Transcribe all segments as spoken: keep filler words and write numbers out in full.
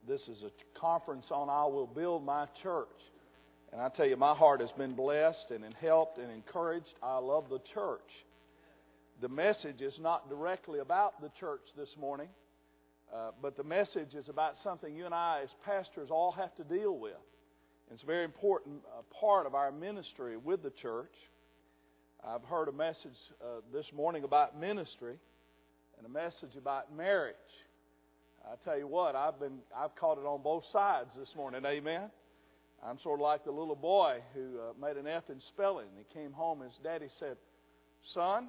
this is a conference on I Will Build My Church. And I tell you, my heart has been blessed and helped and encouraged. I love the church. The message is not directly about the church this morning, uh, but the message is about something you and I as pastors all have to deal with. It's a very important uh, part of our ministry with the church. I've heard a message uh, this morning about ministry and a message about marriage. I tell you what, I've been I've caught it on both sides this morning. Amen. I'm sort of like the little boy who uh, made an F in spelling. He came home and his daddy said, "Son,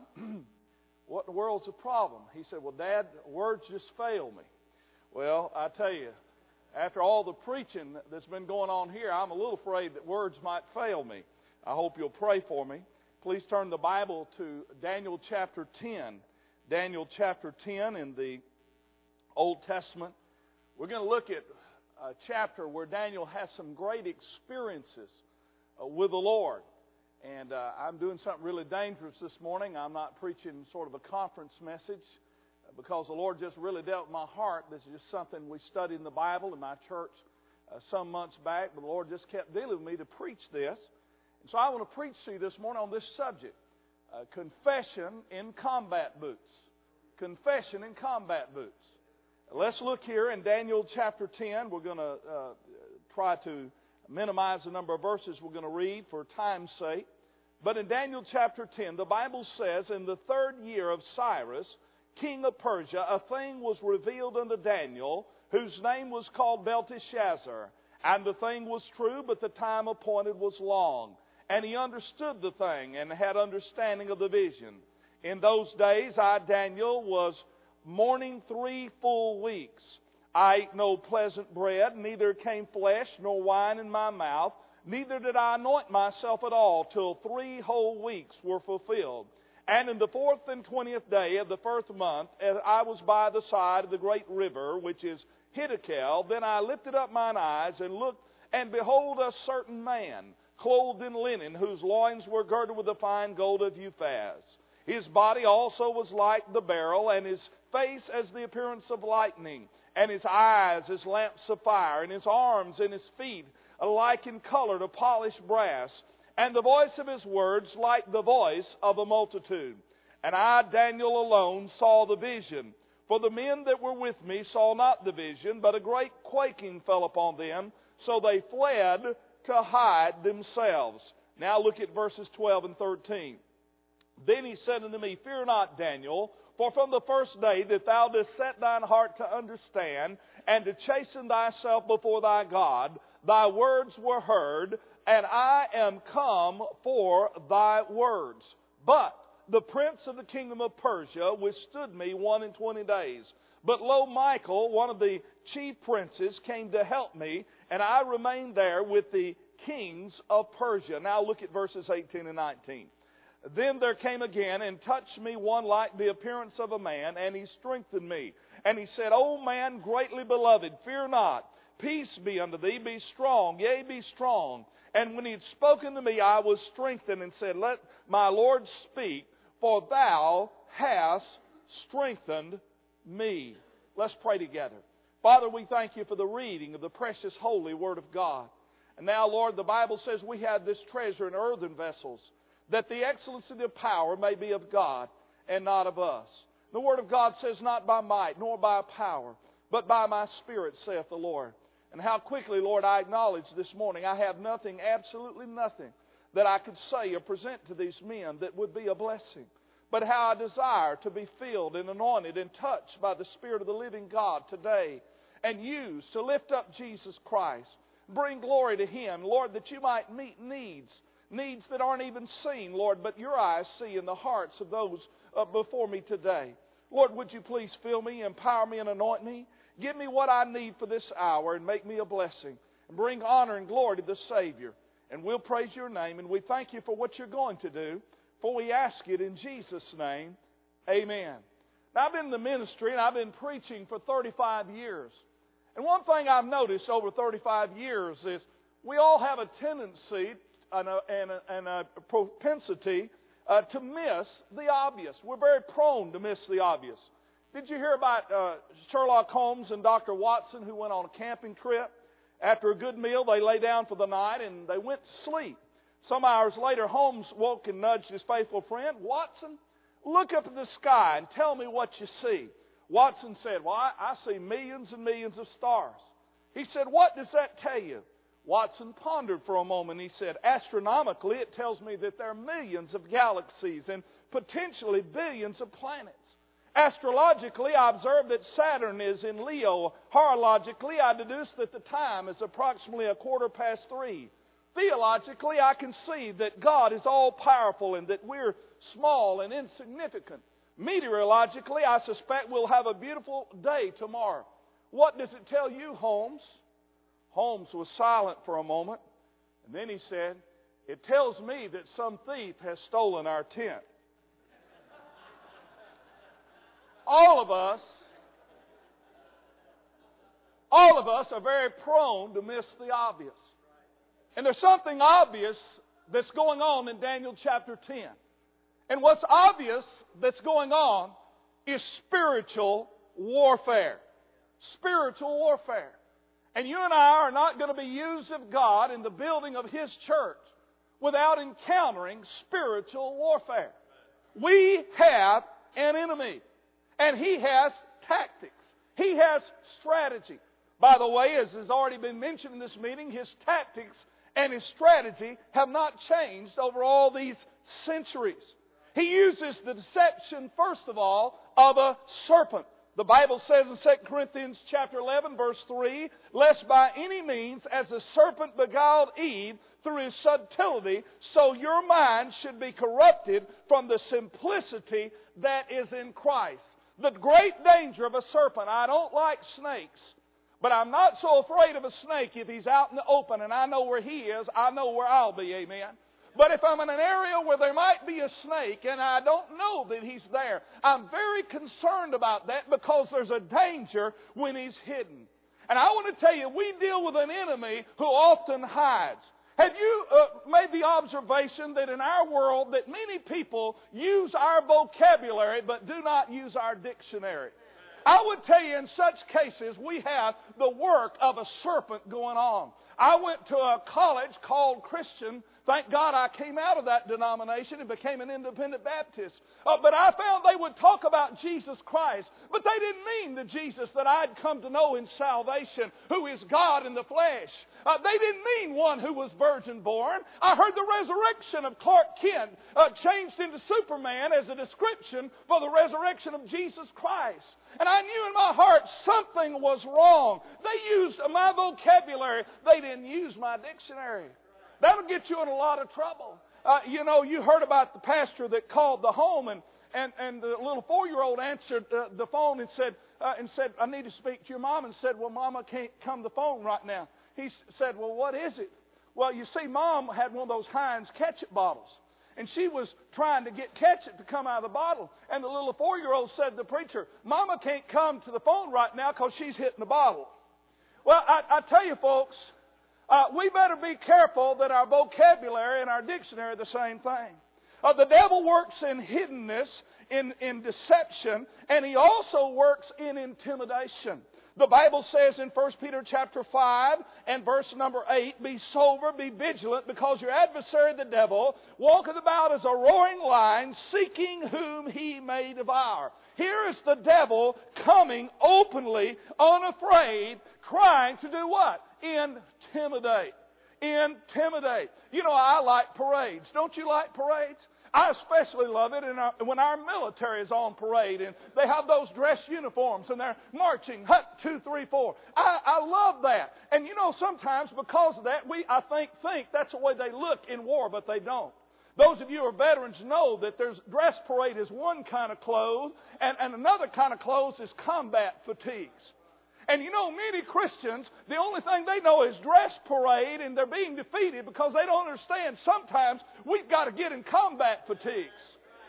what in the world's the problem?" He said, "Well, Dad, words just fail me." Well, I tell you, after all the preaching that's been going on here, I'm a little afraid that words might fail me. I hope you'll pray for me. Please turn the Bible to Daniel chapter ten. Daniel chapter ten in the Old Testament. We're going to look at a chapter where Daniel has some great experiences uh, with the Lord. And uh, I'm doing something really dangerous this morning. I'm not preaching sort of a conference message uh, because the Lord just really dealt with my heart. This is just something we studied in the Bible in my church uh, some months back, but the Lord just kept dealing with me to preach this. And so I want to preach to you this morning on this subject, uh, confession in combat boots. Confession in combat boots. Let's look here in Daniel chapter ten. We're going to uh, try to minimize the number of verses we're going to read for time's sake. But in Daniel chapter ten, the Bible says, "In the third year of Cyrus, king of Persia, a thing was revealed unto Daniel, whose name was called Belteshazzar. And the thing was true, but the time appointed was long. And he understood the thing, and had understanding of the vision. In those days I, Daniel, was mourning three full weeks. I ate no pleasant bread, neither came flesh nor wine in my mouth, neither did I anoint myself at all, till three whole weeks were fulfilled. And in the fourth and twentieth day of the first month, as I was by the side of the great river, which is Hiddekel, then I lifted up mine eyes and looked, and behold, a certain man, clothed in linen, whose loins were girded with the fine gold of Uphaz. His body also was like the beryl, and his face as the appearance of lightning, and his eyes as lamps of fire, and his arms and his feet alike in color to polished brass, and the voice of his words like the voice of a multitude. And I, Daniel, alone saw the vision. For the men that were with me saw not the vision, but a great quaking fell upon them, so they fled to hide themselves." Now look at verses twelve and thirteen. "Then he said unto me, Fear not, Daniel, for from the first day that thou didst set thine heart to understand, and to chasten thyself before thy God, thy words were heard, and I am come for thy words. But the prince of the kingdom of Persia withstood me one and twenty days. But lo, Michael, one of the chief princes, came to help me, and I remained there with the kings of Persia." Now look at verses eighteen and nineteen. "Then there came again and touched me one like the appearance of a man, and he strengthened me. And he said, O man greatly beloved, fear not. Peace be unto thee, be strong, yea, be strong. And when he had spoken to me, I was strengthened, and said, Let my Lord speak, for thou hast strengthened me." Let's pray together. Father, we thank you for the reading of the precious holy Word of God. And now, Lord, the Bible says we have this treasure in earthen vessels, that the excellency of power may be of God and not of us. The Word of God says, Not by might nor by power, but by my Spirit, saith the Lord. And how quickly, Lord, I acknowledge this morning I have nothing, absolutely nothing, that I could say or present to these men that would be a blessing. But how I desire to be filled and anointed and touched by the Spirit of the living God today, and used to lift up Jesus Christ, bring glory to Him, Lord, that you might meet needs, needs that aren't even seen, Lord, but your eyes see in the hearts of those uh, before me today. Lord, would you please fill me, empower me, and anoint me? Give me what I need for this hour and make me a blessing, and bring honor and glory to the Savior. And we'll praise your name, and we thank you for what you're going to do, for we ask it in Jesus' name. Amen. Now, I've been in the ministry, and I've been preaching for thirty-five years. And one thing I've noticed over thirty-five years is we all have a tendency and a, and a, and a propensity uh, to miss the obvious. We're very prone to miss the obvious. Did you hear about uh, Sherlock Holmes and Doctor Watson who went on a camping trip? After a good meal, they lay down for the night and they went to sleep. Some hours later, Holmes woke and nudged his faithful friend, "Watson, look up at the sky and tell me what you see." Watson said, "Well, I, I see millions and millions of stars." He said, "What does that tell you?" Watson pondered for a moment. He said, "Astronomically, it tells me that there are millions of galaxies and potentially billions of planets. Astrologically, I observe that Saturn is in Leo. Horologically, I deduce that the time is approximately a quarter past three. Theologically, I can see that God is all-powerful and that we're small and insignificant. Meteorologically, I suspect we'll have a beautiful day tomorrow. What does it tell you, Holmes?" Holmes was silent for a moment, and then he said, "It tells me that some thief has stolen our tent." All of us, all of us are very prone to miss the obvious. And there's something obvious that's going on in Daniel chapter ten. And what's obvious that's going on is spiritual warfare. Spiritual warfare. And you and I are not going to be used of God in the building of His church without encountering spiritual warfare. We have an enemy. And he has tactics. He has strategy. By the way, as has already been mentioned in this meeting, his tactics and his strategy have not changed over all these centuries. He uses the deception, first of all, of a serpent. The Bible says in Second Corinthians chapter eleven, verse three, "Lest by any means, as the serpent beguiled Eve through his subtlety, so your mind should be corrupted from the simplicity that is in Christ." The great danger of a serpent, I don't like snakes, but I'm not so afraid of a snake if he's out in the open and I know where he is, I know where I'll be, amen. But if I'm in an area where there might be a snake and I don't know that he's there, I'm very concerned about that because there's a danger when he's hidden. And I want to tell you, we deal with an enemy who often hides. Have you uh, made the observation that in our world that many people use our vocabulary but do not use our dictionary? I would tell you in such cases we have the work of a serpent going on. I went to a college called Christian. Thank God I came out of that denomination and became an independent Baptist. Uh, but I found they would talk about Jesus Christ, but they didn't mean the Jesus that I'd come to know in salvation, who is God in the flesh. Uh, they didn't mean one who was virgin born. I heard the resurrection of Clark Kent uh, changed into Superman as a description for the resurrection of Jesus Christ. And I knew in my heart something was wrong. They used my vocabulary. They didn't use my dictionary. That'll get you in a lot of trouble. Uh, you know, you heard about the pastor that called the home, and, and, and the little four-year-old answered uh, the phone and said, uh, and said, "I need to speak to your mom." And said, "Well, Mama can't come to the phone right now." He said, "Well, what is it?" Well, you see, Mom had one of those Heinz ketchup bottles. And she was trying to get ketchup to come out of the bottle. And the little four-year-old said to the preacher, "Mama can't come to the phone right now because she's hitting the bottle." Well, I, I tell you, folks, uh, we better be careful that our vocabulary and our dictionary are the same thing. Uh, the devil works in hiddenness, in, in deception, and he also works in intimidation. The Bible says in First Peter chapter five and verse number eight, "Be sober, be vigilant, because your adversary the devil walketh about as a roaring lion, seeking whom he may devour." Here is the devil coming openly, unafraid, trying to do what? Intimidate. Intimidate. You know, I like parades. Don't you like parades? I especially love it in our, when our military is on parade and they have those dress uniforms and they're marching, hut, two, three, four. I, I love that. And you know, sometimes because of that, we, I think, think that's the way they look in war, but they don't. Those of you who are veterans know that there's dress parade is one kind of clothes, and, and another kind of clothes is combat fatigues. And you know, many Christians, the only thing they know is dress parade, and they're being defeated because they don't understand sometimes we've got to get in combat fatigues.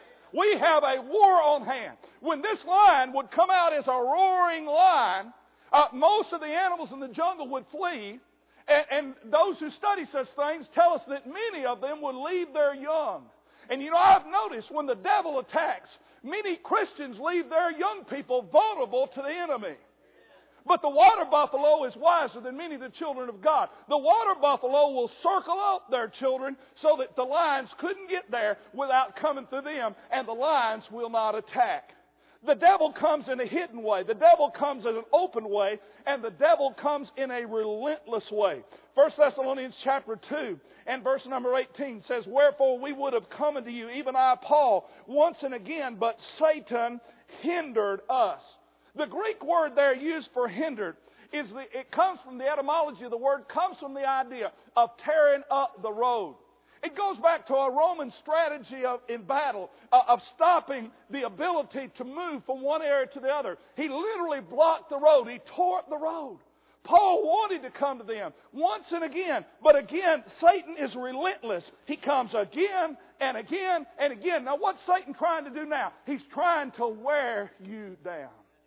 We have a war on hand. When this lion would come out as a roaring lion, uh, most of the animals in the jungle would flee, and, and those who study such things tell us that many of them would leave their young. And you know, I've noticed when the devil attacks, many Christians leave their young people vulnerable to the enemy. But the water buffalo is wiser than many of the children of God. The water buffalo will circle up their children so that the lions couldn't get there without coming through them, and the lions will not attack. The devil comes in a hidden way. The devil comes in an open way, and the devil comes in a relentless way. First Thessalonians chapter two and verse number eighteen says, "Wherefore we would have come unto you, even I, Paul, once and again, but Satan hindered us." The Greek word there used for hindered, is the, it comes from the etymology of the word, comes from the idea of tearing up the road. It goes back to a Roman strategy of, in battle uh, of stopping the ability to move from one area to the other. He literally blocked the road. He tore up the road. Paul wanted to come to them once and again, but again, Satan is relentless. He comes again and again and again. Now, what's Satan trying to do now? He's trying to wear you down.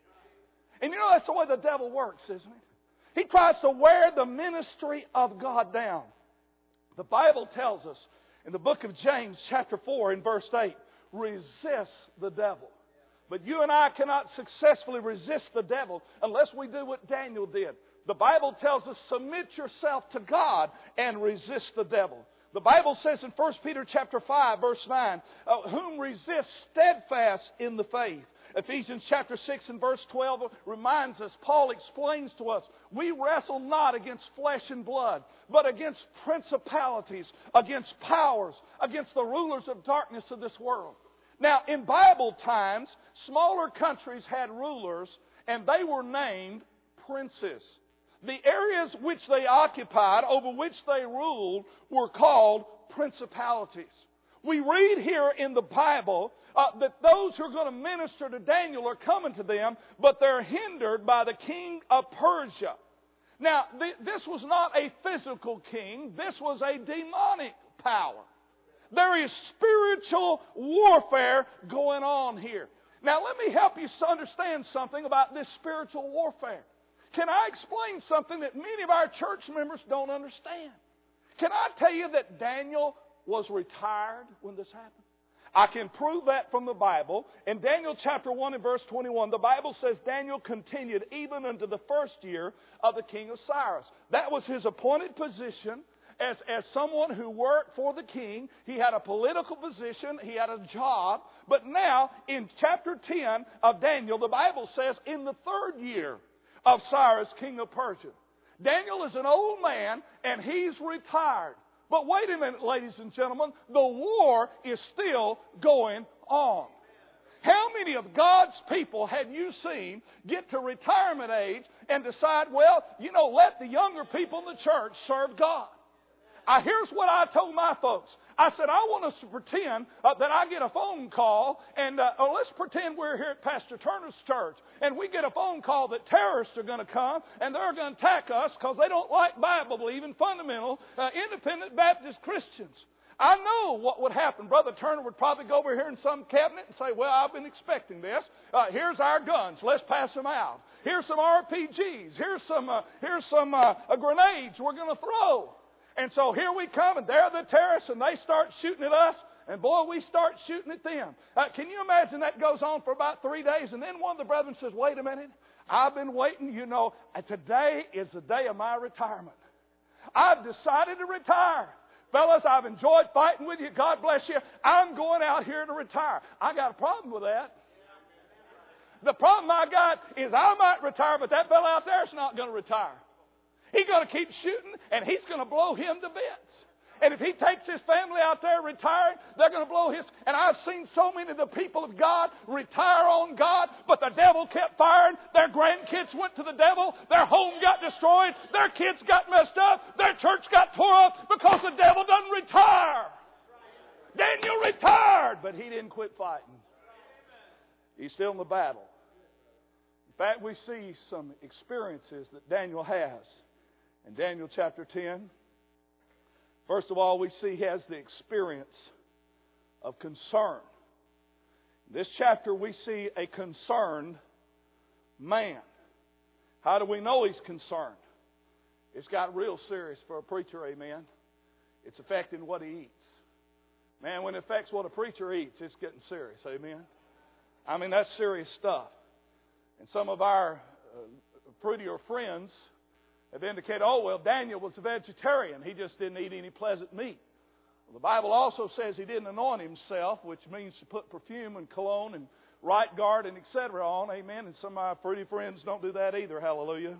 And you know, that's the way the devil works, isn't it? He tries to wear the ministry of God down. The Bible tells us in the book of James chapter four and verse eight, resist the devil. But you and I cannot successfully resist the devil unless we do what Daniel did. The Bible tells us, submit yourself to God and resist the devil. The Bible says in First Peter chapter five verse nine, uh, whom resist steadfast in the faith. Ephesians chapter six and verse twelve reminds us, Paul explains to us, we wrestle not against flesh and blood, but against principalities, against powers, against the rulers of darkness of this world. Now, in Bible times, smaller countries had rulers, and they were named princes. The areas which they occupied, over which they ruled, were called principalities. We read here in the Bible uh, that those who are going to minister to Daniel are coming to them, but they're hindered by the king of Persia. Now, th- this was not a physical king. This was a demonic power. There is spiritual warfare going on here. Now, let me help you understand something about this spiritual warfare. Can I explain something that many of our church members don't understand? Can I tell you that Daniel was retired when this happened? I can prove that from the Bible. In Daniel chapter one and verse twenty-one, the Bible says Daniel continued even unto the first year of the king of Cyrus. That was his appointed position as, as someone who worked for the king. He had a political position. He had a job. But now, in chapter ten of Daniel, the Bible says in the third year of Cyrus, king of Persia. Daniel is an old man, and he's retired. But wait a minute, ladies and gentlemen, the war is still going on. How many of God's people have you seen get to retirement age and decide, well, you know, let the younger people in the church serve God? Uh, here's what I told my folks. I said, I want us to pretend uh, that I get a phone call, and uh, or let's pretend we're here at Pastor Turner's church, and we get a phone call that terrorists are going to come, and they're going to attack us because they don't like Bible-believing, fundamental, uh, independent Baptist Christians. I know what would happen. Brother Turner would probably go over here in some cabinet and say, well, I've been expecting this. Uh, here's our guns. Let's pass them out. Here's some R P Gs. Here's some, uh, here's some uh, uh, grenades we're going to throw. And so here we come, and they're the terrorists, and they start shooting at us, and boy, we start shooting at them. Uh, can you imagine that goes on for about three days, and then one of the brethren says, wait a minute, I've been waiting, you know, today is the day of my retirement. I've decided to retire. Fellas, I've enjoyed fighting with you. God bless you. I'm going out here to retire. I got a problem with that. The problem I got is I might retire, but that fellow out there is not going to retire. He's going to keep shooting, and he's going to blow him to bits. And if he takes his family out there retiring, they're going to blow his... And I've seen so many of the people of God retire on God, but the devil kept firing. Their grandkids went to the devil. Their home got destroyed. Their kids got messed up. Their church got tore up because the devil doesn't retire. Daniel retired, but he didn't quit fighting. He's still in the battle. In fact, we see some experiences that Daniel has. In Daniel chapter ten, first of all, we see he has the experience of concern. In this chapter, we see a concerned man. How do we know he's concerned? It's got real serious for a preacher, amen. It's affecting what he eats. Man, when it affects what a preacher eats, it's getting serious. Amen? I mean, that's serious stuff. And some of our uh, prettier friends have indicated, oh, well, Daniel was a vegetarian. He just didn't eat any pleasant meat. Well, the Bible also says he didn't anoint himself, which means to put perfume and cologne and right guard and et cetera on. Amen. And some of my pretty friends don't do that either. Hallelujah.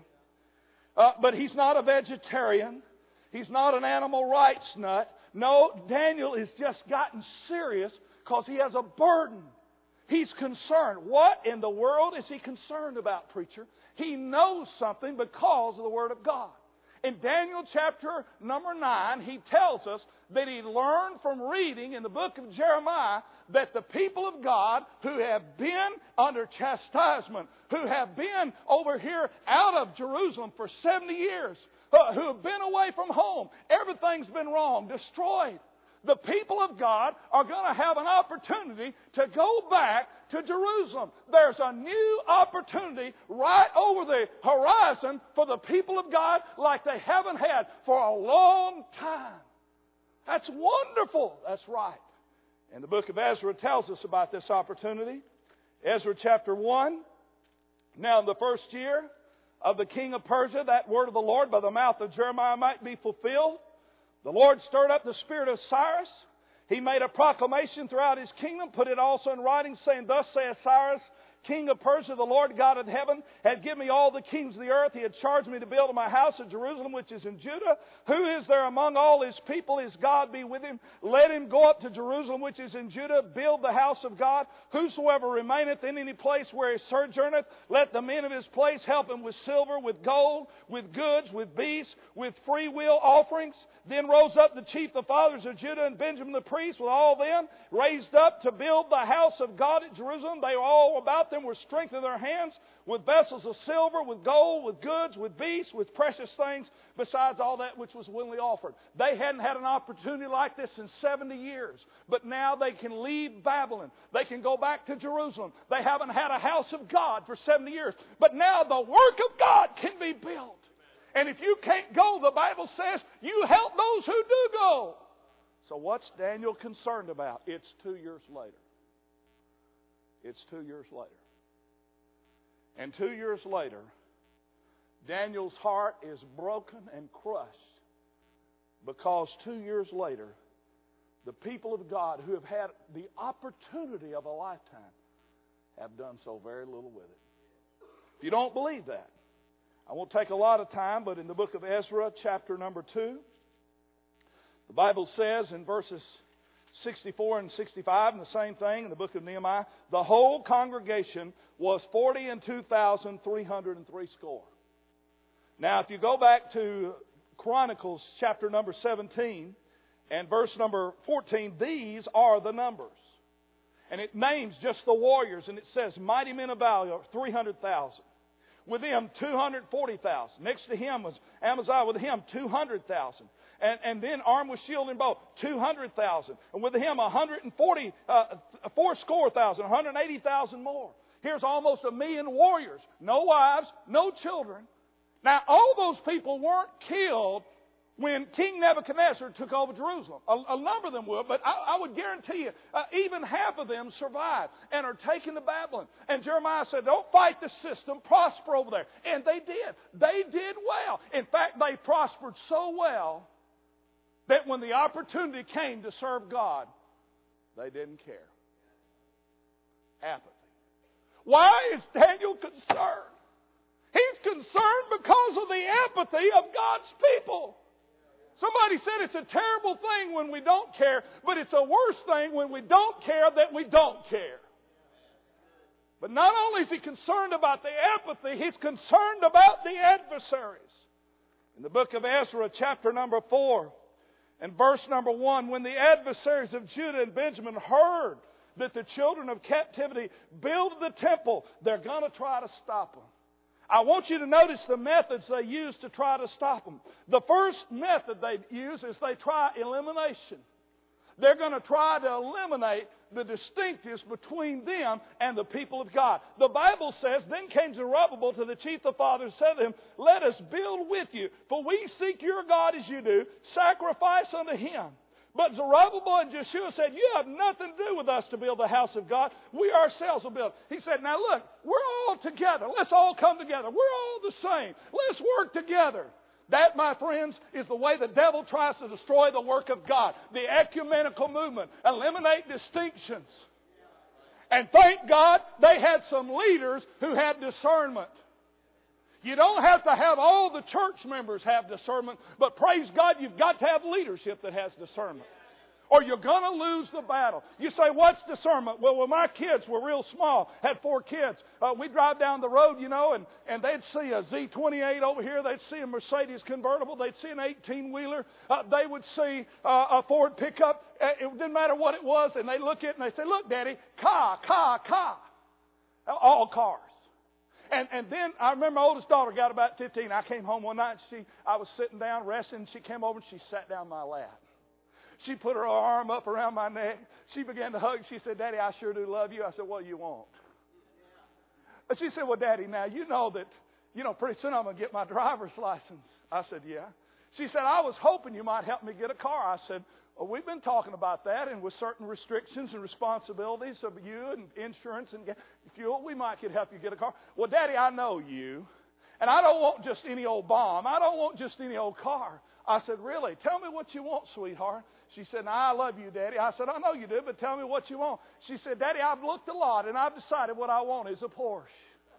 Uh, but he's not a vegetarian. He's not an animal rights nut. No, Daniel has just gotten serious because he has a burden. He's concerned. What in the world is he concerned about, preacher? He knows something because of the Word of God. In Daniel chapter number nine, he tells us that he learned from reading in the book of Jeremiah that the people of God who have been under chastisement, who have been over here out of Jerusalem for seventy years, uh, who have been away from home, everything's been wrong, destroyed. The people of God are going to have an opportunity to go back to Jerusalem. There's a new opportunity right over the horizon for the people of God like they haven't had for a long time. That's wonderful. That's right. And the book of Ezra tells us about this opportunity. Ezra chapter one. Now in the first year of the king of Persia, that word of the Lord by the mouth of Jeremiah might be fulfilled. The Lord stirred up the spirit of Cyrus. He made a proclamation throughout his kingdom, put it also in writing, saying, Thus saith Cyrus, king of Persia, the Lord God of heaven, had given me all the kings of the earth. He had charged me to build my house at Jerusalem, which is in Judah. Who is there among all his people? His God be with him. Let him go up to Jerusalem, which is in Judah, build the house of God. Whosoever remaineth in any place where he sojourneth, let the men of his place help him with silver, with gold, with goods, with beasts, with free will offerings. Then rose up the chief, the fathers of Judah and Benjamin the priest, with all them, raised up to build the house of God at Jerusalem. They were all about them, were strength in their hands, with vessels of silver, with gold, with goods, with beasts, with precious things, besides all that which was willingly offered. They hadn't had an opportunity like this in seventy years. But now they can leave Babylon. They can go back to Jerusalem. They haven't had a house of God for seventy years. But now the work of God can be built. And if you can't go, the Bible says, you help those who do go. So what's Daniel concerned about? It's two years later. It's two years later. And two years later, Daniel's heart is broken and crushed because two years later, the people of God who have had the opportunity of a lifetime have done so very little with it. If you don't believe that, I won't take a lot of time, but in the book of Ezra, chapter number two, the Bible says in verses sixty-four and sixty-five, and the same thing in the book of Nehemiah, the whole congregation was forty and two thousand three hundred and three score. Now, if you go back to Chronicles chapter number seventeen and verse number fourteen, these are the numbers. And it names just the warriors, and it says, mighty men of valor, three hundred thousand. With him, two hundred forty thousand. Next to him was Amaziah. With him, two hundred thousand. And, and then armed with shield and bow, two hundred thousand. And with him, one hundred forty, uh, four score thousand, one hundred eighty thousand more. Here's almost a million warriors. No wives, no children. Now, all those people weren't killed when King Nebuchadnezzar took over Jerusalem. A, a number of them were, but I, I would guarantee you, uh, even half of them survived and are taken to Babylon. And Jeremiah said, don't fight the system, prosper over there. And they did. They did well. In fact, they prospered so well that when the opportunity came to serve God, they didn't care. Apathy. Why is Daniel concerned? He's concerned because of the apathy of God's people. Somebody said it's a terrible thing when we don't care, but it's a worse thing when we don't care that we don't care. But not only is he concerned about the apathy, he's concerned about the adversaries. In the book of Ezra, chapter number four, and verse number one, when the adversaries of Judah and Benjamin heard that the children of captivity build the temple, they're going to try to stop them. I want you to notice the methods they use to try to stop them. The first method they use is they try elimination. They're going to try to eliminate the distinctives between them and the people of God. The Bible says, then came Zerubbabel to the chief of fathers and said to him, let us build with you, for we seek your God as you do, sacrifice unto him. But Zerubbabel and Joshua said, you have nothing to do with us to build the house of God. We ourselves will build. He said, now look, we're all together. Let's all come together. We're all the same. Let's work together. That, my friends, is the way the devil tries to destroy the work of God. The ecumenical movement. Eliminate distinctions. And thank God they had some leaders who had discernment. You don't have to have all the church members have discernment, but praise God, you've got to have leadership that has discernment. Or you're going to lose the battle. You say, what's discernment? Well, when my kids were real small, had four kids, uh, we'd drive down the road, you know, and, and they'd see a Z twenty-eight over here. They'd see a Mercedes convertible. They'd see an eighteen-wheeler. Uh, they would see uh, a Ford pickup. It didn't matter what it was. And they'd look at it and they'd say, look, Daddy, car, car, car. All cars. And and then I remember my oldest daughter got about fifteen. I came home one night and she I was sitting down resting. And she came over and she sat down in my lap. She put her arm up around my neck. She began to hug. She said, Daddy, I sure do love you. I said, what do you want? And she said, well, Daddy, now you know that, you know, pretty soon I'm going to get my driver's license. I said, yeah. She said, I was hoping you might help me get a car. I said, well, we've been talking about that, and with certain restrictions and responsibilities of you and insurance and fuel, we might could help you get a car. Well, Daddy, I know you, and I don't want just any old bomb. I don't want just any old car. I said, really? Tell me what you want, sweetheart. She said, now, I love you, Daddy. I said, I know you do, but tell me what you want. She said, Daddy, I've looked a lot, and I've decided what I want is a Porsche.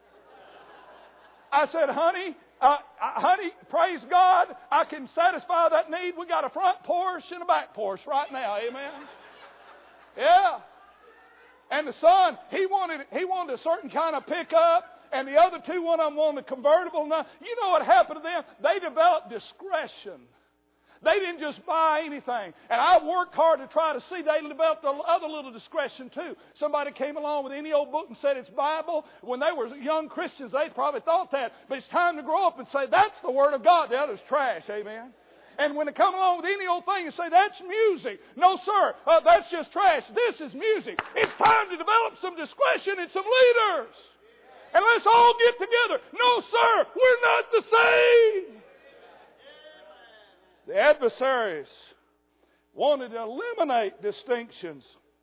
I said, honey, uh, honey, praise God, I can satisfy that need. We got a front Porsche and a back Porsche right now, amen? Yeah. And the son, he wanted he wanted a certain kind of pickup, and the other two, one of them wanted a convertible. Now, you know what happened to them? They developed discretion. They didn't just buy anything. And I worked hard to try to see they developed the other little discretion too. Somebody came along with any old book and said it's Bible. When they were young Christians, they probably thought that. But it's time to grow up and say, that's the Word of God. The other's trash. Amen. And when they come along with any old thing and say, that's music. No, sir, uh, that's just trash. This is music. It's time to develop some discretion and some leaders. And let's all get together. No, sir, we're not the same. The adversaries wanted to eliminate distinctions.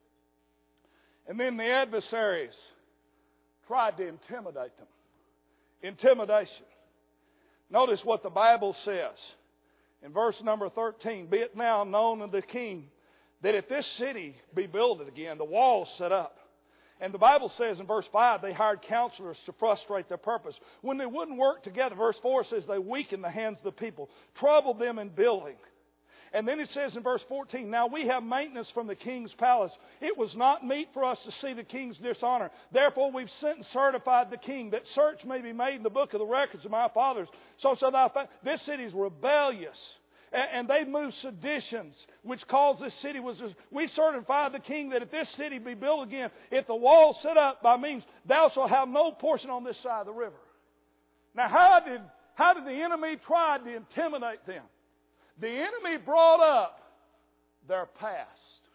And then the adversaries tried to intimidate them. Intimidation. Notice what the Bible says in verse number thirteen. Be it now known unto the king that if this city be builded again, the walls set up. And the Bible says in verse five, they hired counselors to frustrate their purpose. When they wouldn't work together, verse four says they weakened the hands of the people, troubled them in building. And then it says in verse fourteen, now we have maintenance from the king's palace. It was not meet for us to see the king's dishonor. Therefore we've sent and certified the king, that search may be made in the book of the records of my fathers. So shall thou find. This city is rebellious. And they moved seditions, which caused this city was. We certified the king that if this city be built again, if the wall set up by means, thou shalt have no portion on this side of the river. Now, how did how did the enemy try to intimidate them? The enemy brought up their past,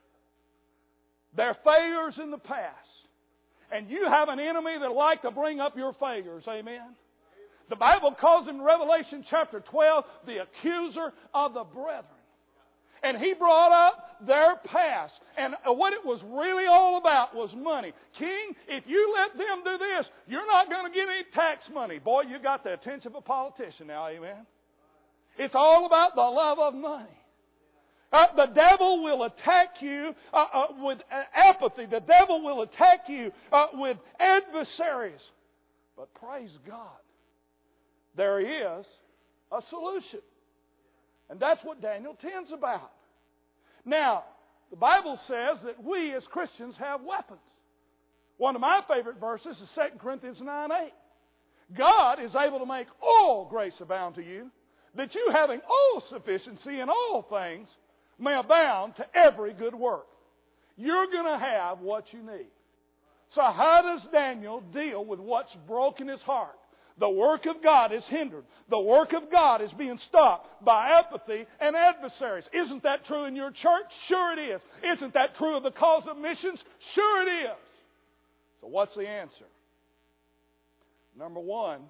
their failures in the past, and you have an enemy that like to bring up your failures. Amen. The Bible calls him in Revelation chapter twelve the accuser of the brethren. And he brought up their past. And what it was really all about was money. King, if you let them do this, you're not going to get any tax money. Boy, you got the attention of a politician now, amen? It's all about the love of money. Uh, the devil will attack you uh, uh, with apathy. The devil will attack you uh, with adversaries. But praise God, there is a solution. And that's what Daniel ten's about. Now, the Bible says that we as Christians have weapons. One of my favorite verses is Second Corinthians nine eight. God is able to make all grace abound to you, that you having all sufficiency in all things may abound to every good work. You're going to have what you need. So how does Daniel deal with what's broken his heart? The work of God is hindered. The work of God is being stopped by apathy and adversaries. Isn't that true in your church? Sure it is. Isn't that true of the cause of missions? Sure it is. So what's the answer? Number one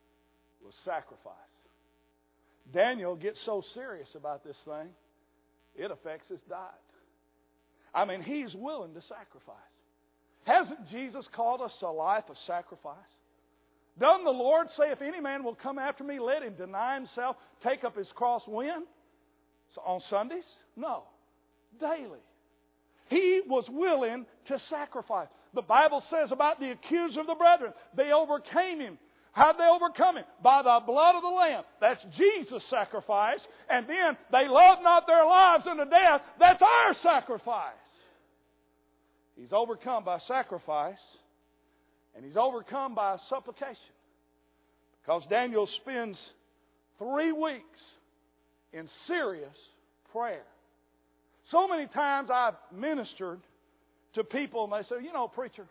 was sacrifice. Daniel gets so serious about this thing it affects his diet. I mean, he's willing to sacrifice. Hasn't Jesus called us to a life of sacrifice? Doesn't the Lord say, if any man will come after me, let him deny himself, take up his cross when? So on Sundays? No. Daily. He was willing to sacrifice. The Bible says about the accuser of the brethren, they overcame him. How did they overcome him? By the blood of the Lamb. That's Jesus' sacrifice. And then they loved not their lives unto death. That's our sacrifice. He's overcome by sacrifice. And he's overcome by supplication. Because Daniel spends three weeks in serious prayer. So many times I've ministered to people and they say, you know, preacher,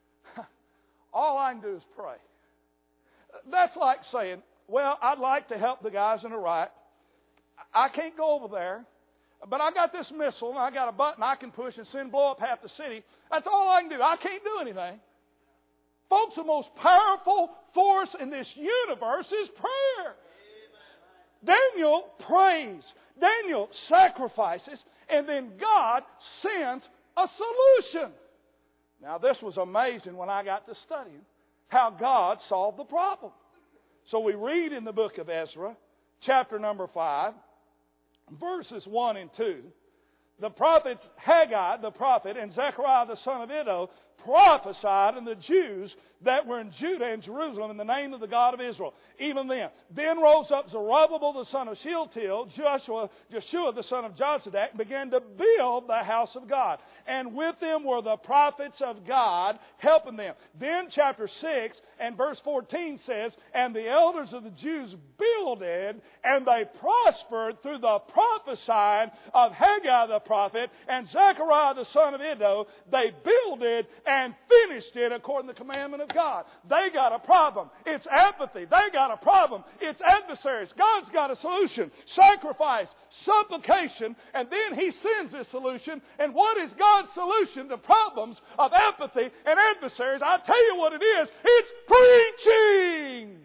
all I can do is pray. That's like saying, well, I'd like to help the guys in Iraq. I can't go over there, but I got this missile and I got a button I can push and send blow up half the city. That's all I can do. I can't do anything. Folks, the most powerful force in this universe is prayer. Amen. Daniel prays. Daniel sacrifices. And then God sends a solution. Now, this was amazing when I got to studying how God solved the problem. So we read in the book of Ezra, chapter number five, verses one and two. The prophets Haggai, the prophet, and Zechariah, the son of Iddo, prophesied, and the Jews that were in Judah and Jerusalem in the name of the God of Israel. Even then. Then rose up Zerubbabel the son of Shealtiel, Joshua, Joshua the son of Jozadak, and began to build the house of God. And with them were the prophets of God helping them. Then chapter six and verse fourteen says, and the elders of the Jews builded, and they prospered through the prophesying of Haggai the prophet and Zechariah the son of Iddo. They builded and finished it according to the commandment of God. They got a problem. It's apathy. They got a problem. It's adversaries. God's got a solution. Sacrifice, supplication, and then He sends this solution. And what is God's solution to problems of apathy and adversaries? I tell you what it is. It's preaching.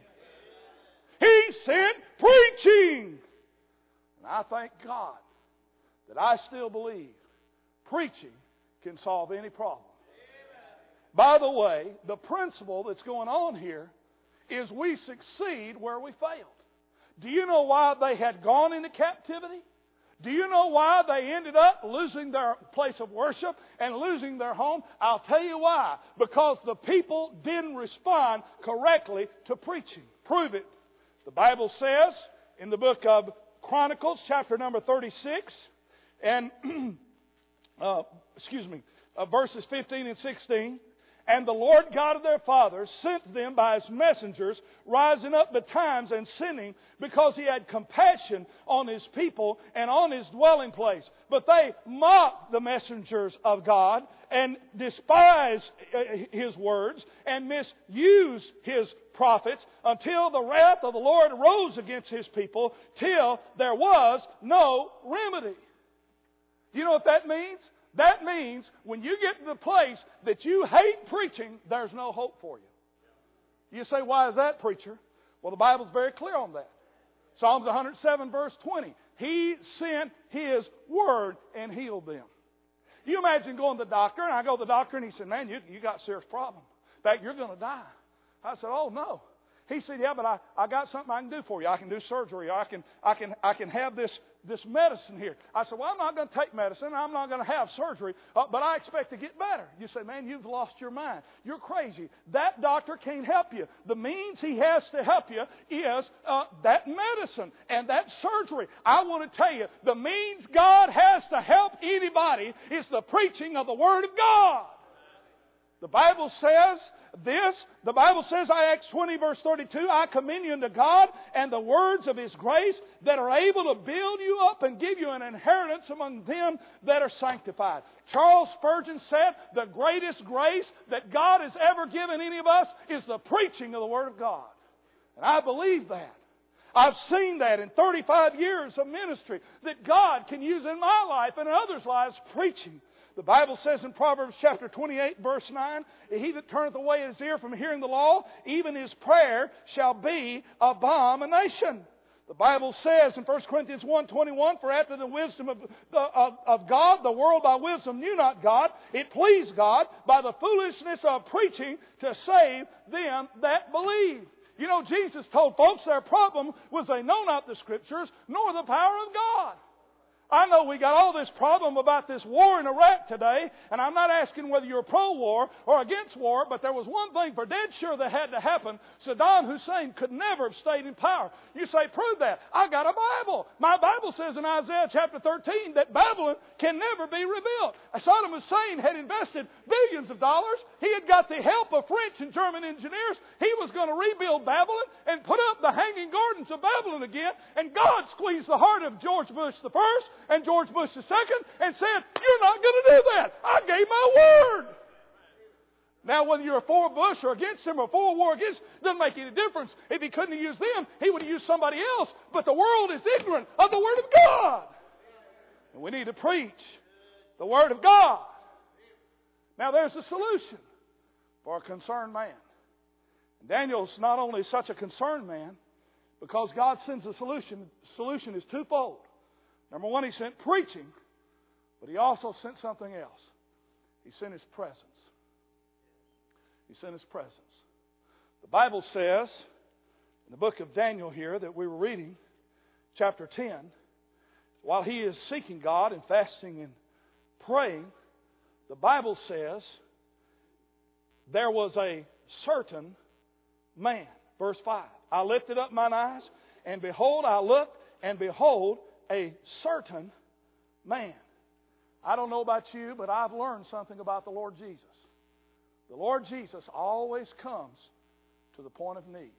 He sent preaching. And I thank God that I still believe preaching can solve any problem. By the way, the principle that's going on here is we succeed where we failed. Do you know why they had gone into captivity? Do you know why they ended up losing their place of worship and losing their home? I'll tell you why. Because the people didn't respond correctly to preaching. Prove it. The Bible says in the book of Chronicles, chapter number thirty-six, and uh, excuse me, uh, verses fifteen and sixteen. And the Lord God of their fathers sent them by His messengers, rising up betimes and sinning, because He had compassion on His people and on His dwelling place. But they mocked the messengers of God and despised His words and misused His prophets until the wrath of the Lord rose against His people, till there was no remedy. Do you know what that means? That means when you get to the place that you hate preaching, there's no hope for you. You say, why is that, preacher? Well, the Bible's very clear on that. Psalms one hundred seven, verse twenty. He sent His word and healed them. You imagine going to the doctor, and I go to the doctor, and he said, man, you, you got a serious problem. In fact, you're going to die. I said, oh, no. He said, yeah, but I, I got something I can do for you. I can do surgery. I can I can I can have this this medicine here. I said, well, I'm not going to take medicine. I'm not going to have surgery, uh, but I expect to get better. You say, man, you've lost your mind. You're crazy. That doctor can't help you. The means he has to help you is uh, that medicine and that surgery. I want to tell you, the means God has to help anybody is the preaching of the Word of God. The Bible says this, the Bible says, Acts twenty, verse thirty-two, I commend you unto God and the words of His grace that are able to build you up and give you an inheritance among them that are sanctified. Charles Spurgeon said, the greatest grace that God has ever given any of us is the preaching of the Word of God. And I believe that. I've seen that in thirty-five years of ministry, that God can use in my life and in others' lives preaching. The Bible says in Proverbs chapter twenty-eight, verse nine, he that turneth away his ear from hearing the law, even his prayer shall be abomination. The Bible says in First Corinthians one twenty-one, for after the wisdom of, the, of, of God, the world by wisdom knew not God. It pleased God by the foolishness of preaching to save them that believe. You know, Jesus told folks their problem was they know not the Scriptures, nor the power of God. I know we got all this problem about this war in Iraq today, and I'm not asking whether you're pro-war or against war, but there was one thing for dead sure that had to happen. Saddam Hussein could never have stayed in power. You say, prove that. I got a Bible. My Bible says in Isaiah chapter thirteen that Babylon can never be rebuilt. Saddam Hussein had invested billions of dollars. He had got the help of French and German engineers. He was going to rebuild Babylon and put up the Hanging Gardens of Babylon again, and God squeezed the heart of George Bush the first and George Bush the second and said, you're not going to do that. I gave my word. Now, whether you're for Bush or against him or for a war against, doesn't make any difference. If he couldn't have used them, he would have used somebody else. But the world is ignorant of the Word of God. And we need to preach the Word of God. Now, there's a solution for a concerned man. Daniel's not only such a concerned man, because God sends a solution. The solution is twofold. Number one, He sent preaching, but He also sent something else. He sent His presence. He sent His presence. The Bible says, in the book of Daniel here that we were reading, chapter ten, while he is seeking God and fasting and praying, the Bible says, there was a certain man. Verse five. I lifted up mine eyes, and behold, I looked, and behold, a certain man. I don't know about you, but I've learned something about the Lord Jesus. The Lord Jesus always comes to the point of need.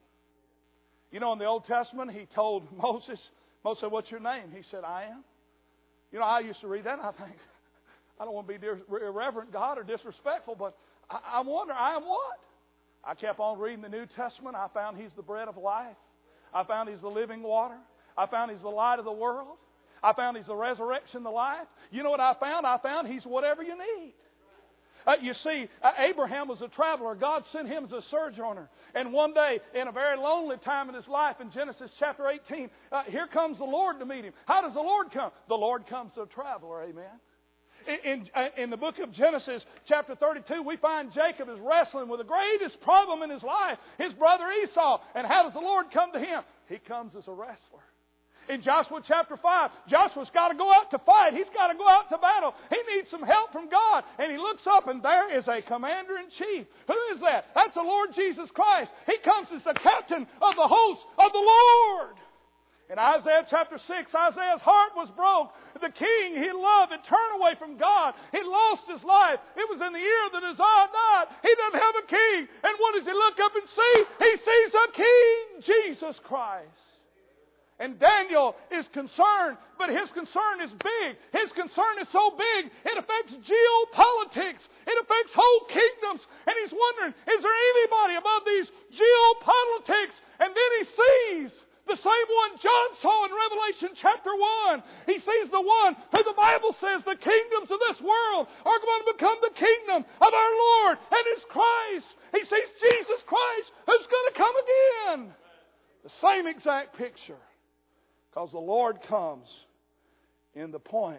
You know, in the Old Testament, He told Moses, Moses said, what's your name? He said, I am. You know, I used to read that, and I think, I don't want to be irreverent, God, or disrespectful, but I, I wonder, I am what? I kept on reading the New Testament. I found He's the bread of life. I found He's the living water. I found He's the light of the world. I found He's the resurrection, the life. You know what I found? I found He's whatever you need. Uh, you see, uh, Abraham was a traveler. God sent him as a sojourner. And one day, in a very lonely time in his life, in Genesis chapter eighteen, uh, here comes the Lord to meet him. How does the Lord come? The Lord comes to a traveler, amen. In, in, in the book of Genesis, chapter thirty-two, we find Jacob is wrestling with the greatest problem in his life, his brother Esau. And how does the Lord come to him? He comes as a wrestler. In Joshua chapter five, Joshua's got to go out to fight. He's got to go out to battle. He needs some help from God. And he looks up, and there is a commander-in-chief. Who is that? That's the Lord Jesus Christ. He comes as the captain of the host of the Lord. In Isaiah chapter six, Isaiah's heart was broke. The king he loved had turned away from God. He lost his life. It was in the year that Uzziah died. He doesn't have a king. And what does he look up and see? He sees a king, Jesus Christ. And Daniel is concerned, but his concern is big. His concern is so big, it affects geopolitics. It affects whole kingdoms. And he's wondering, is there anybody above these geopolitics? And then he sees the same one John saw in Revelation chapter one. He sees the one who the Bible says the kingdoms of this world are going to become the kingdom of our Lord and His Christ. He sees Jesus Christ who's going to come again. The same exact picture. Because the Lord comes in the point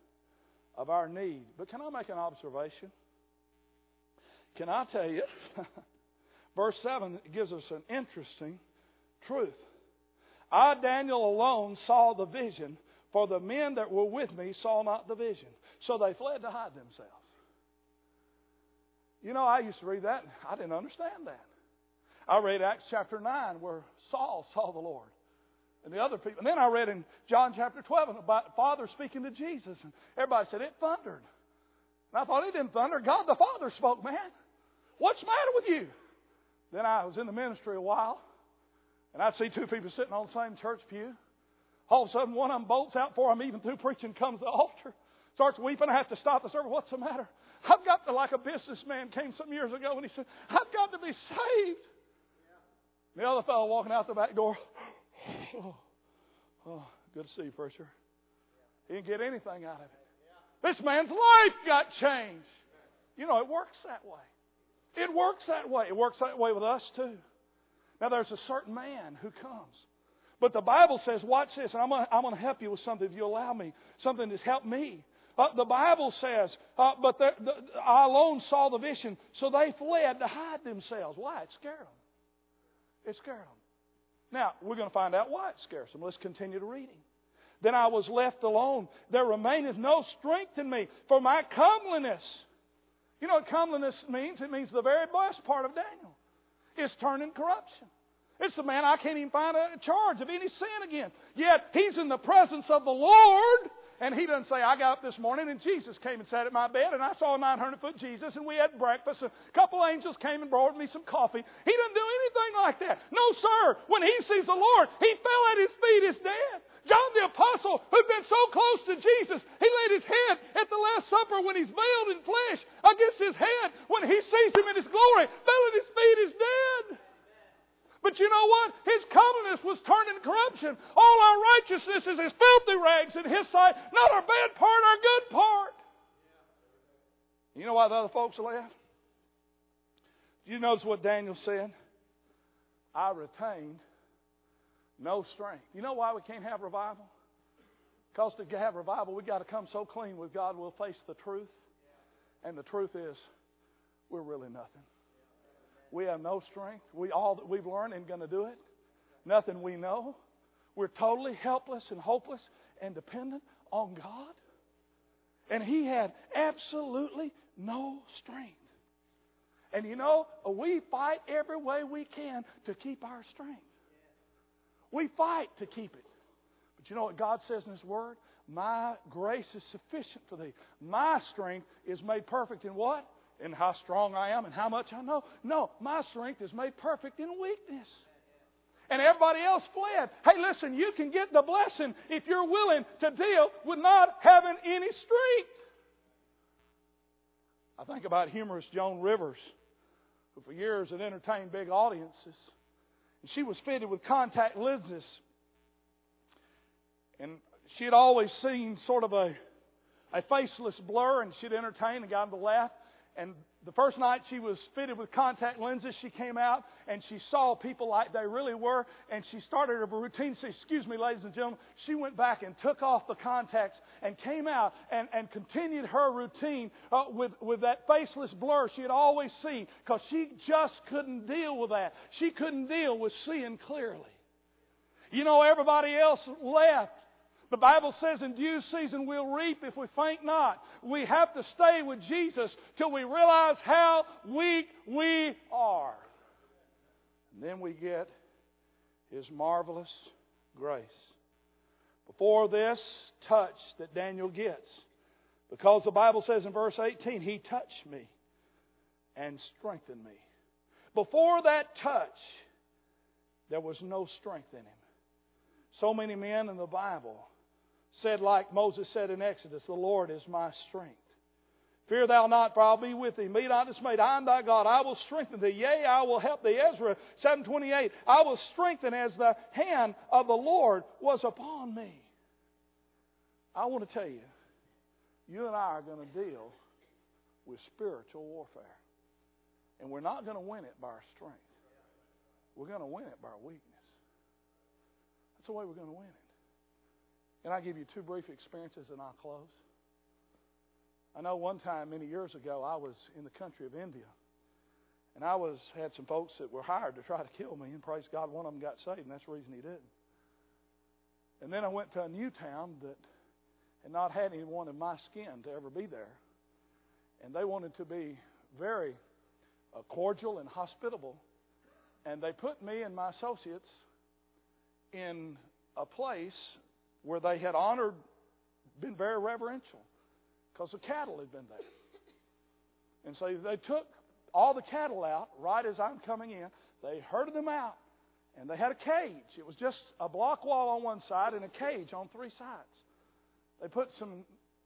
of our need. But can I make an observation? Can I tell you, verse seven gives us an interesting truth. I, Daniel, alone saw the vision, for the men that were with me saw not the vision. So they fled to hide themselves. You know, I used to read that, and I didn't understand that. I read Acts chapter nine, where Saul saw the Lord. And the other people. And then I read in John chapter twelve about Father speaking to Jesus. And everybody said, it thundered. And I thought, it didn't thunder. God the Father spoke, man. What's the matter with you? Then I was in the ministry a while. And I'd see two people sitting on the same church pew. All of a sudden, one of them bolts out before I'm even through preaching, comes to the altar. Starts weeping. I have to stop the service. What's the matter? I've got to, like a businessman came some years ago and he said, I've got to be saved. The other fellow walking out the back door. Oh, oh, good to see you, preacher. He didn't get anything out of it. This man's life got changed. You know, it works that way. It works that way. It works that way with us too. Now, there's a certain man who comes. But the Bible says, watch this, and I'm going to, I'm going to help you with something if you allow me, something that's helped me. Uh, the Bible says, uh, but the, the, I alone saw the vision, so they fled to hide themselves. Why? It scared them. It scared them. Now, we're going to find out why it scares them. Let's continue to reading. Then I was left alone. There remaineth no strength in me for my comeliness. You know what comeliness means? It means the very best part of Daniel. It's turning corruption. It's the man I can't even find a charge of any sin again. Yet he's in the presence of the Lord. And he doesn't say, I got up this morning and Jesus came and sat at my bed and I saw a nine hundred foot Jesus and we had breakfast and a couple angels came and brought me some coffee. He doesn't do anything like that. No, sir. When he sees the Lord, he fell at his feet as dead. John the Apostle, who'd been so close to Jesus, he laid his head at the Last Supper when he's veiled in flesh against his head. When he sees him in his glory, fell at his feet as dead. But you know what? His comeliness was turned into corruption. All our righteousness is as filthy rags in his sight. Not our bad part, our good part. You know why the other folks left? You notice what Daniel said? I retained no strength. You know why we can't have revival? Because to have revival, we've got to come so clean with God, we'll face the truth. And the truth is, we're really nothing. We have no strength. We all that we've learned ain't going to do it. Nothing we know. We're totally helpless and hopeless and dependent on God. And he had absolutely no strength. And you know, we fight every way we can to keep our strength. We fight to keep it. But you know what God says in His Word? My grace is sufficient for thee. My strength is made perfect in what? In how strong I am and how much I know. No, my strength is made perfect in weakness. And everybody else fled. Hey, listen, you can get the blessing if you're willing to deal with not having any strength. I think about humorist Joan Rivers, who for years had entertained big audiences. And she was fitted with contact lenses. And she had always seen sort of a, a faceless blur, and she'd entertain and got them to laugh. And the first night she was fitted with contact lenses, she came out and she saw people like they really were. And she started a routine. She said, excuse me, ladies and gentlemen. She went back and took off the contacts and came out and, and continued her routine uh, with, with that faceless blur she had always seen. Because she just couldn't deal with that. She couldn't deal with seeing clearly. You know, everybody else left. The Bible says in due season we'll reap if we faint not. We have to stay with Jesus till we realize how weak we are. And then we get His marvelous grace. Before this touch that Daniel gets, because the Bible says in verse eighteen, He touched me and strengthened me. Before that touch, there was no strength in him. So many men in the Bible said like Moses said in Exodus, the Lord is my strength. Fear thou not, for I'll be with thee. Be not dismayed. I am thy God. I will strengthen thee. Yea, I will help thee. Ezra seven twenty-eight. I will strengthen as the hand of the Lord was upon me. I want to tell you, you and I are going to deal with spiritual warfare. And we're not going to win it by our strength. We're going to win it by our weakness. That's the way we're going to win it. And I'll give you two brief experiences and I'll close. I know one time many years ago I was in the country of India. And I was had some folks that were hired to try to kill me. And praise God, one of them got saved, and that's the reason he didn't. And then I went to a new town that had not had anyone of my skin to ever be there. And they wanted to be very uh, cordial and hospitable. And they put me and my associates in a place where they had honored, been very reverential, because the cattle had been there. And so they took all the cattle out right as I'm coming in. They herded them out, and they had a cage. It was just a block wall on one side and a cage on three sides. They put some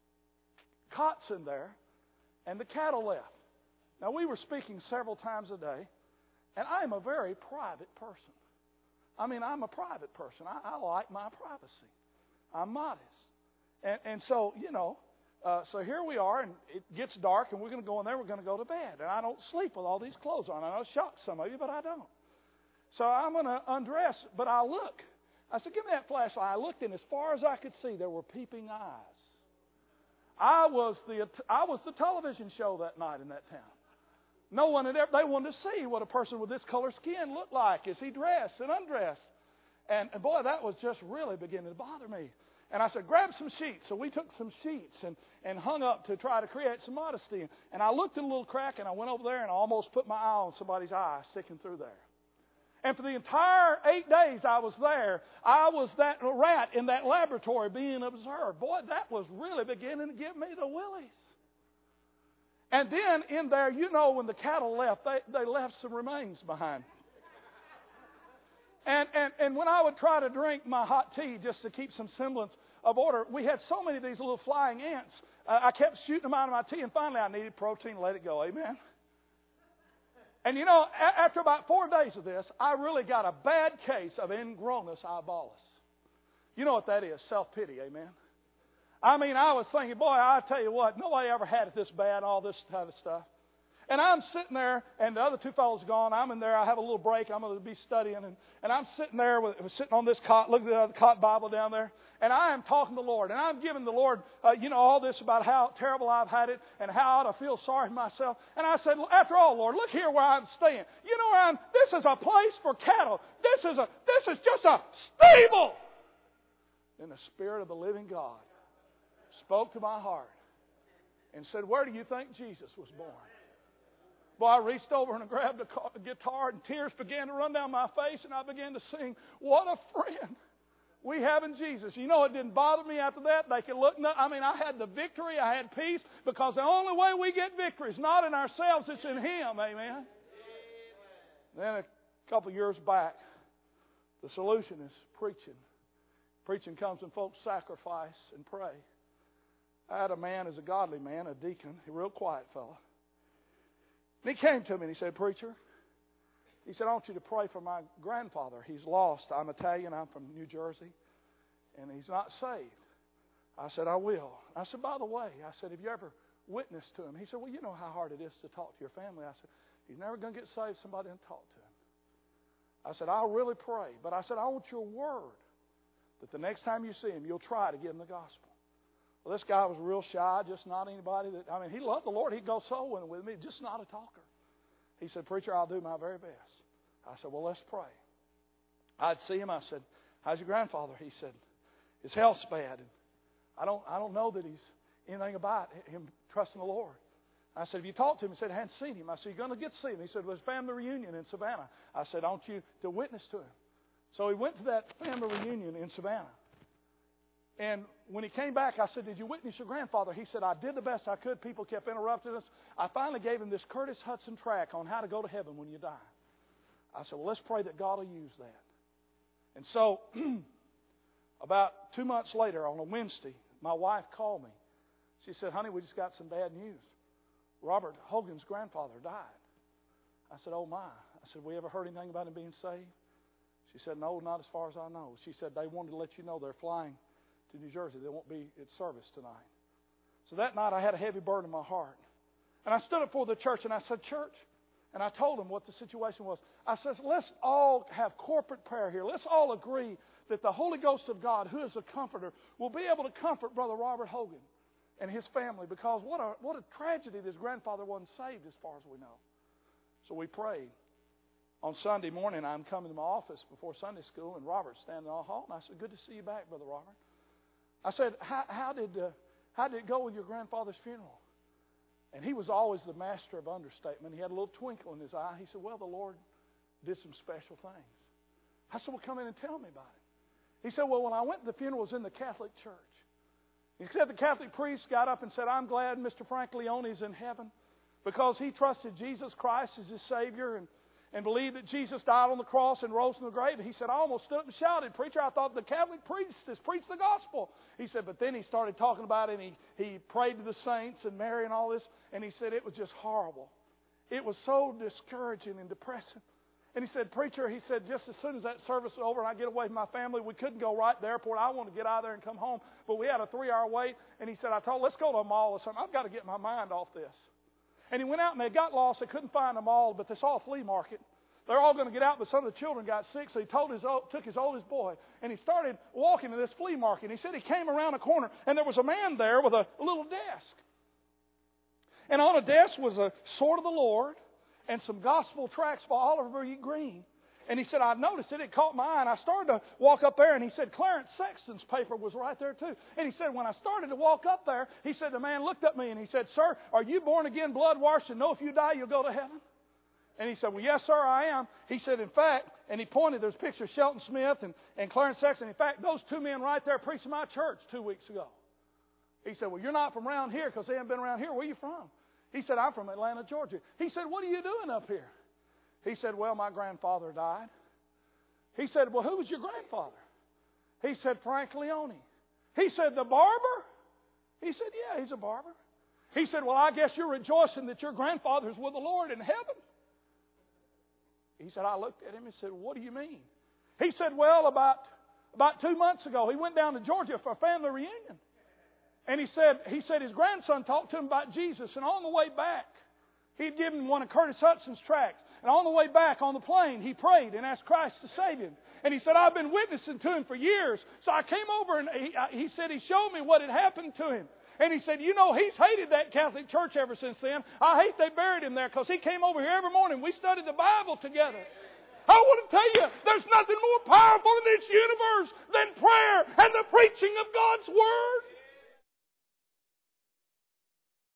cots in there, and the cattle left. Now, we were speaking several times a day, and I am a very private person. I mean, I'm a private person. I, I like my privacy. I'm modest. And, and so, you know, uh, so here we are, and it gets dark, and we're going to go in there, we're going to go to bed. And I don't sleep with all these clothes on. I know it shocks some of you, but I don't. So I'm going to undress, but I look, I said, give me that flashlight. I looked, and as far as I could see, there were peeping eyes. I was the I was the television show that night in that town. No one had ever, they wanted to see what a person with this color skin looked like. Is he dressed and undressed? And, and boy, that was just really beginning to bother me. And I said, grab some sheets. So we took some sheets and, and hung up to try to create some modesty. And I looked in a little crack, and I went over there and I almost put my eye on somebody's eye sticking through there. And for the entire eight days I was there, I was that rat in that laboratory being observed. Boy, that was really beginning to give me the willies. And then in there, you know, when the cattle left, they, they left some remains behind. And, and, and when I would try to drink my hot tea just to keep some semblance of order, we had so many of these little flying ants. Uh, I kept shooting them out of my tea, and finally I needed protein to let it go. Amen? And you know, a- after about four days of this, I really got a bad case of ingrownus eyeballis. You know what that is, self-pity, amen? I mean, I was thinking, boy, I tell you what, nobody ever had it this bad, all this kind of stuff. And I'm sitting there, and the other two fellows are gone. I'm in there. I have a little break. I'm going to be studying. And, and I'm sitting there, with, sitting on this cot, looking at the cot Bible down there. And I am talking to the Lord. And I'm giving the Lord, uh, you know, all this about how terrible I've had it and how I ought to feel sorry for myself. And I said, after all, Lord, look here where I'm staying. You know where I'm, this is a place for cattle. This is a, this is just a stable. And the Spirit of the living God spoke to my heart and said, where do you think Jesus was born? Boy, I reached over and grabbed a guitar, and tears began to run down my face, and I began to sing, what a friend we have in Jesus. You know, it didn't bother me after that. They could look, I mean, I had the victory, I had peace, because the only way we get victory is not in ourselves, it's in Him, amen? Amen. Then a couple years back, the solution is preaching. Preaching comes when folks sacrifice and pray. I had a man as a godly man, a deacon, a real quiet fellow. And he came to me and he said, preacher, he said, I want you to pray for my grandfather. He's lost. I'm Italian. I'm from New Jersey. And he's not saved. I said, I will. I said, by the way, I said, have you ever witnessed to him? He said, well, you know how hard it is to talk to your family. I said, he's never going to get saved. Somebody didn't talk to him. I said, I'll really pray. But I said, I want your word that the next time you see him, you'll try to give him the gospel. Well, this guy was real shy, just not anybody that, I mean, he loved the Lord. He'd go soul winning with me, just not a talker. He said, preacher, I'll do my very best. I said, well, let's pray. I'd see him. I said, how's your grandfather? He said, his health's bad. And I don't I don't know that he's anything about him trusting the Lord. I said, have you talked to him? He said, I hadn't seen him. I said, you're going to get to see him. He said, well, his family reunion in Savannah. I said, I want you to witness to him. So he went to that family reunion in Savannah. And when he came back, I said, did you witness your grandfather? He said, I did the best I could. People kept interrupting us. I finally gave him this Curtis Hudson tract on how to go to heaven when you die. I said, well, let's pray that God will use that. And so about two months later on a Wednesday, my wife called me. She said, honey, we just got some bad news. Robert Hogan's grandfather died. I said, oh, my. I said, we ever heard anything about him being saved? She said, no, not as far as I know. She said, they wanted to let you know they're flying to New Jersey. They won't be at service tonight. So that night I had a heavy burden in my heart. And I stood up before the church and I said, church, and I told them what the situation was. I said, let's all have corporate prayer here. Let's all agree that the Holy Ghost of God, who is a comforter, will be able to comfort Brother Robert Hogan and his family, because what a, what a tragedy that his grandfather wasn't saved as far as we know. So we prayed. On Sunday morning, I'm coming to my office before Sunday school, and Robert's standing in the hall, and I said, good to see you back, Brother Robert. I said, how, how did uh, how did it go with your grandfather's funeral? And he was always the master of understatement. He had a little twinkle in his eye. He said, well, the Lord did some special things. I said, well, come in and tell me about it. He said, well, when I went to the funeral, it was in the Catholic Church. He said the Catholic priest got up and said, I'm glad Mister Frank Leone is in heaven because he trusted Jesus Christ as his Savior and and believed that Jesus died on the cross and rose from the grave. And he said, I almost stood up and shouted, preacher, I thought the Catholic priest has preached the gospel. He said, but then he started talking about it, and he, he prayed to the saints and Mary and all this, and he said it was just horrible. It was so discouraging and depressing. And he said, preacher, he said, just as soon as that service was over and I get away from my family, we couldn't go right to the airport. I wanted to get out of there and come home, but we had a three-hour wait. And he said, I told, let's go to a mall or something. I've got to get my mind off this. And he went out and they got lost. They couldn't find them all, but they saw a flea market. they're all going to get out, but some of the children got sick, so he told his, took his oldest boy, and he started walking to this flea market. He said he came around a corner, and there was a man there with a, a little desk. And on a desk was a Sword of the Lord and some gospel tracts by Oliver E. Green. And he said, I noticed it. It caught my eye. And I started to walk up there. And he said, Clarence Sexton's paper was right there too. And he said, when I started to walk up there, he said, the man looked at me and he said, sir, are you born again, blood washed, and know if you die, you'll go to heaven? And he said, well, yes, sir, I am. He said, in fact, and he pointed, there's pictures of Shelton Smith and, and Clarence Sexton. In fact, those two men right there preached in my church two weeks ago. He said, well, you're not from around here because they haven't been around here. Where are you from? He said, I'm from Atlanta, Georgia. He said, what are you doing up here? He said, well, my grandfather died. He said, well, who was your grandfather? He said, Frank Leone. He said, the barber? He said, yeah, he's a barber. He said, well, I guess you're rejoicing that your grandfather's with the Lord in heaven. He said, I looked at him and said, what do you mean? He said, well, about, about two months ago, he went down to Georgia for a family reunion. And he said, he said his grandson talked to him about Jesus, and on the way back, he'd given one of Curtis Hudson's tracts. And on the way back on the plane, he prayed and asked Christ to save him. And he said, I've been witnessing to him for years. So I came over and he, he said he showed me what had happened to him. And he said, you know, he's hated that Catholic Church ever since then. I hate they buried him there because he came over here every morning. We studied the Bible together. I want to tell you, there's nothing more powerful in this universe than prayer and the preaching of God's Word.